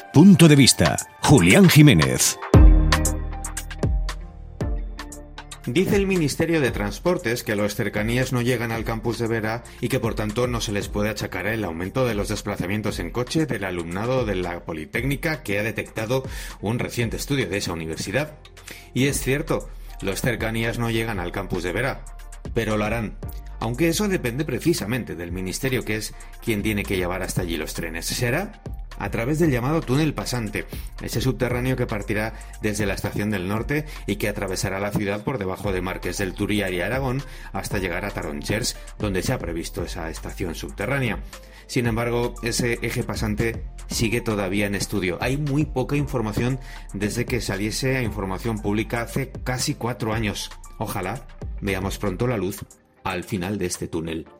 Punto de vista. Julián Jiménez. Dice el Ministerio de Transportes que los cercanías no llegan al campus de Vera y que por tanto no se les puede achacar el aumento de los desplazamientos en coche del alumnado de la Politécnica, que ha detectado un reciente estudio de esa universidad. Y es cierto, los cercanías no llegan al campus de Vera, pero lo harán. Aunque eso depende precisamente del Ministerio, que es quien tiene que llevar hasta allí los trenes. ¿Será? A través del llamado túnel pasante, ese subterráneo que partirá desde la Estación del Norte y que atravesará la ciudad por debajo de Marqués del Turia y Aragón hasta llegar a Tarongers, donde se ha previsto esa estación subterránea. Sin embargo, ese eje pasante sigue todavía en estudio. Hay muy poca información desde que saliese a información pública hace casi 4 años. Ojalá veamos pronto la luz al final de este túnel.